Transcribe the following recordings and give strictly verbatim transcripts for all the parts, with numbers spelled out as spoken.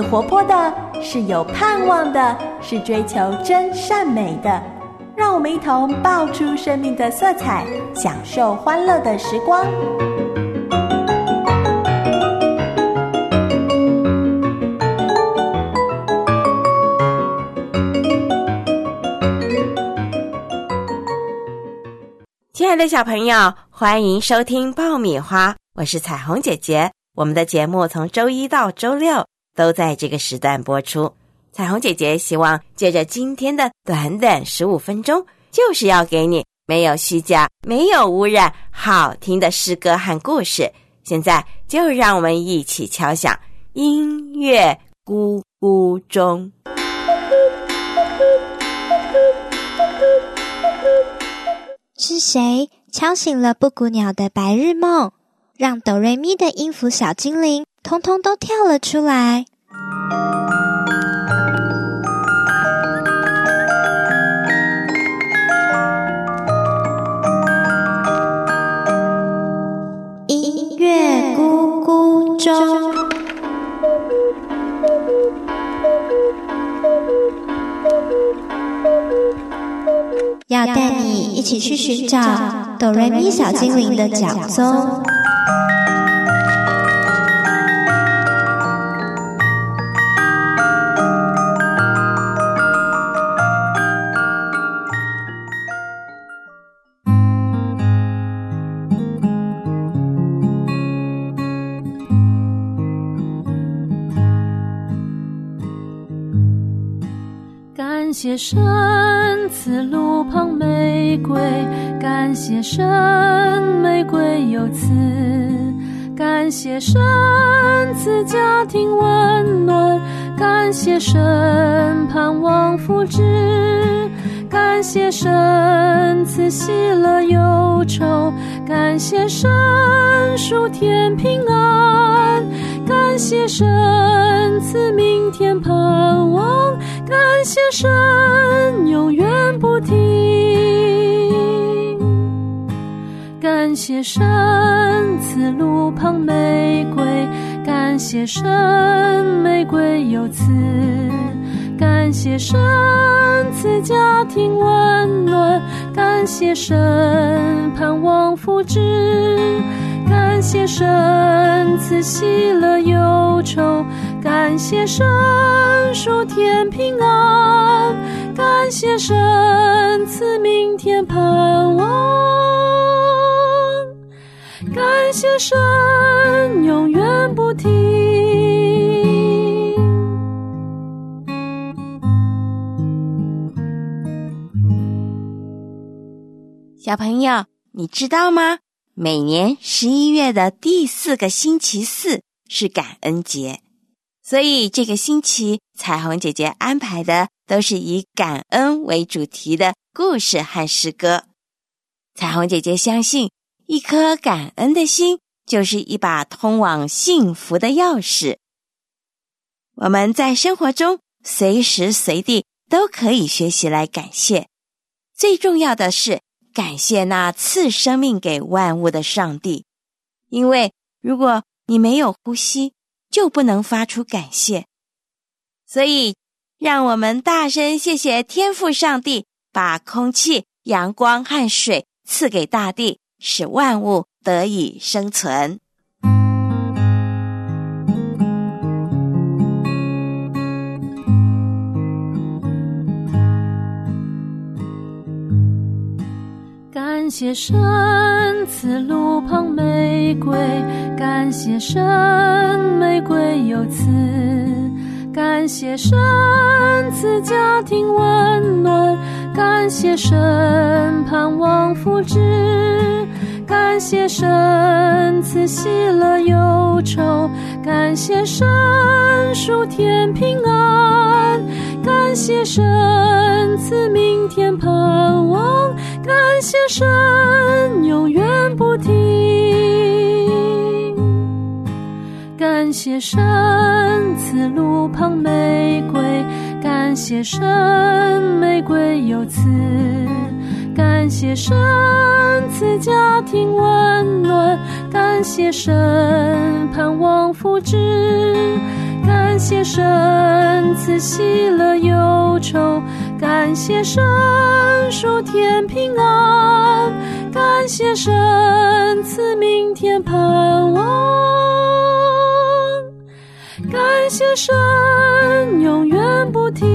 活泼的，是有盼望的，是追求真善美的。让我们一同爆出生命的色彩，享受欢乐的时光。 亲爱的小朋友，欢迎收听爆米花，我是彩虹姐姐。我们的节目从周一到周六都在这个时段播出。彩虹姐姐希望借着今天的短短十五分钟，就是要给你没有虚假、没有污染、好听的诗歌和故事。现在就让我们一起敲响音乐咕咕钟。 是谁敲醒了布谷鸟的白日梦，让哆瑞咪的音符小精灵通通都跳了出来？音乐咕咕钟，要带你一起去寻找哆瑞咪小精灵的脚踪。 感谢神赐路旁玫瑰，感谢神玫瑰有刺，感谢神赐家庭温暖，感谢神盼望福祉，感谢神赐喜乐忧愁，感谢神属天平安，感谢神赐明天盼望，感谢神永远不停，感谢神赐路旁玫瑰，感谢神玫瑰有刺，感谢神赐家庭温暖，感谢神盼望福祉，感谢神赐喜乐忧愁，感谢神属天平安，感谢神赐明天盼望，感谢神永远不停。 小朋友，你知道吗？每年十一月的第四个星期四是感恩节，所以这个星期彩虹姐姐安排的都是以感恩为主题的故事和诗歌。彩虹姐姐相信，一颗感恩的心就是一把通往幸福的钥匙。我们在生活中随时随地都可以学习来感谢，最重要的是感谢那赐生命给万物的上帝，因为如果你没有呼吸，就不能发出感谢。所以让我们大声谢谢天父上帝，把空气、阳光和水赐给大地，使万物得以生存。 感谢神赐路旁玫瑰，感谢神玫瑰有刺，感谢神赐家庭温暖，感谢神盼望福祉，感谢神赐喜乐忧愁，感谢神属天平安，感谢神赐明天盼望，感谢神永远不停，感谢神赐路旁玫瑰，感谢神玫瑰有刺，感谢神赐家庭温暖，感谢神盼望福祉， 感谢神赐喜乐忧愁，感谢神属天平安，感谢神赐明天盼望，感谢神永远不停。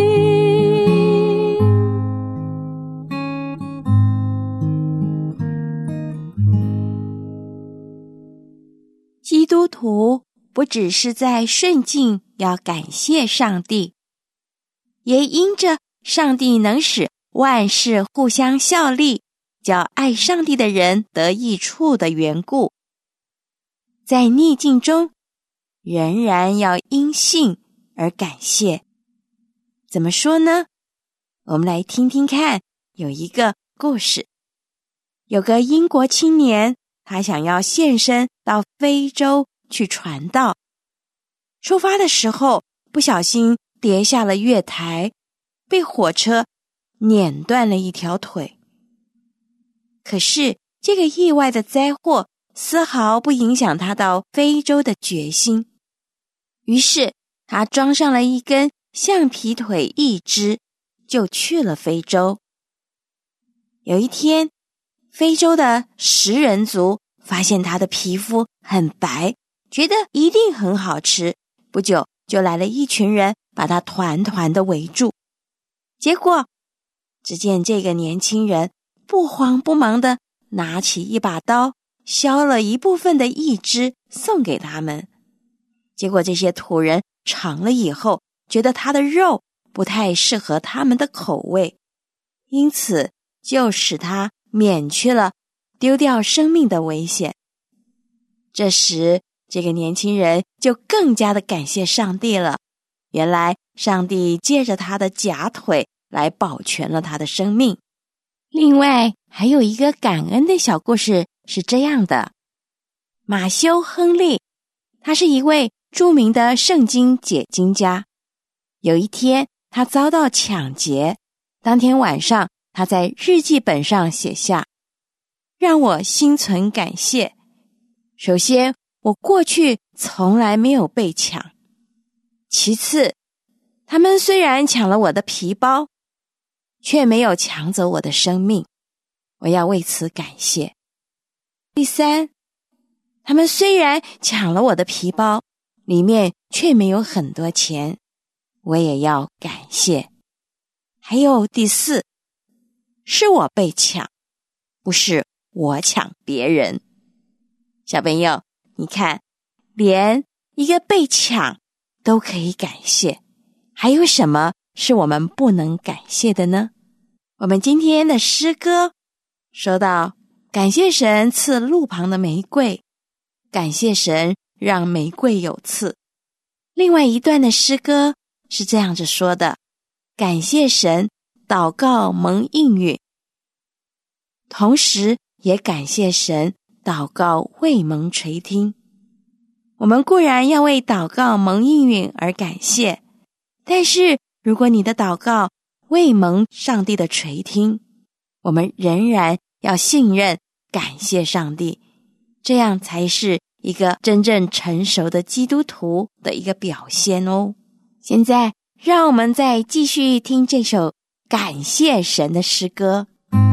基督徒不只是在顺境要感谢上帝，也因着上帝能使万事互相效力，叫爱上帝的人得益处的缘故，在逆境中仍然要因信而感谢。怎么说呢？我们来听听看，有一个故事。有个英国青年，他想要献身到非洲去传道。出发的时候不小心跌下了月台，被火车碾断了一条腿。可是这个意外的灾祸丝毫不影响他到非洲的决心。于是他装上了一根橡皮腿一只，就去了非洲。有一天，非洲的食人族发现他的皮肤很白，觉得一定很好吃，不久就来了一群人，把他团团的围住。结果只见这个年轻人不慌不忙地拿起一把刀，削了一部分的义肢送给他们。结果这些土人尝了以后，觉得他的肉不太适合他们的口味，因此就使他免去了丢掉生命的危险。这时这个年轻人就更加的感谢上帝了，原来上帝借着他的假腿来保全了他的生命。另外还有一个感恩的小故事是这样的。马修·亨利，他是一位著名的圣经解经家。有一天他遭到抢劫，当天晚上他在日记本上写下：让我心存感谢。首先，我过去从来没有被抢。其次，他们虽然抢了我的皮包，却没有抢走我的生命，我要为此感谢。第三，他们虽然抢了我的皮包，里面却没有很多钱，我也要感谢。还有第四，是我被抢，不是我抢别人。小朋友，你看，连一个被抢都可以感谢，还有什么是我们不能感谢的呢？我们今天的诗歌说到，感谢神赐路旁的玫瑰，感谢神让玫瑰有刺。另外一段的诗歌是这样子说的：感谢神祷告蒙应允，同时也感谢神祷告未蒙垂听。我们固然要为祷告蒙应允而感谢，但是如果你的祷告未蒙上帝的垂听，我们仍然要信任感谢上帝，这样才是一个真正成熟的基督徒的一个表现哦。现在让我们再继续听这首感谢神的诗歌。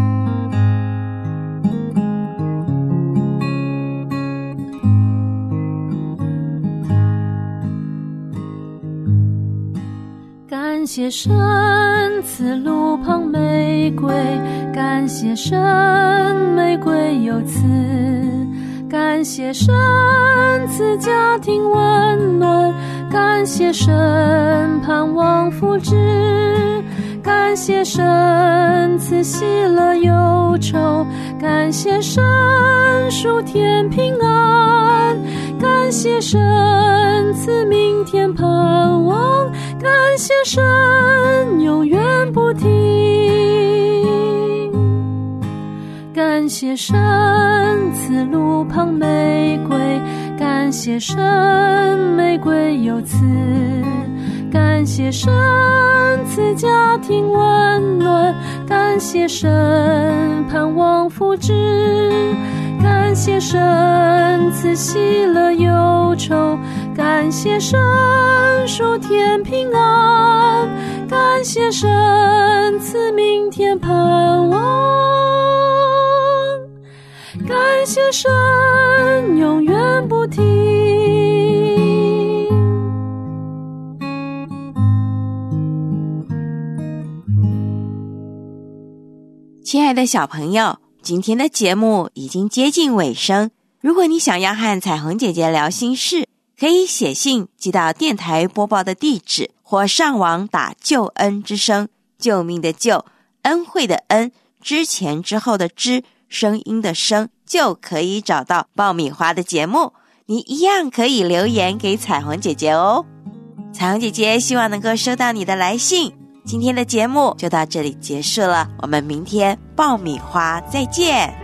感谢神赐路旁玫瑰，感谢神玫瑰有刺，感谢神赐家庭温暖，感谢神盼望福祉，感谢神赐喜乐忧愁，感谢神属天平安，感谢神赐明天盼望，感谢神永远不停。感谢神赐路旁玫瑰，感谢神玫瑰有刺，感谢神赐家庭温暖，感谢神盼望福祉，感谢神赐喜乐忧愁，感感谢神属天平安，感谢神赐明天盼望，感谢神永远不停。 亲爱的小朋友，今天的节目已经接近尾声。如果你想要和彩虹姐姐聊心事，可以写信寄到电台播报的地址，或上网打救恩之声，救命的救，恩惠的恩，之前之后的之，声音的声，就可以找到爆米花的节目。你一样可以留言给彩虹姐姐哦。彩虹姐姐希望能够收到你的来信。今天的节目就到这里结束了，我们明天爆米花再见。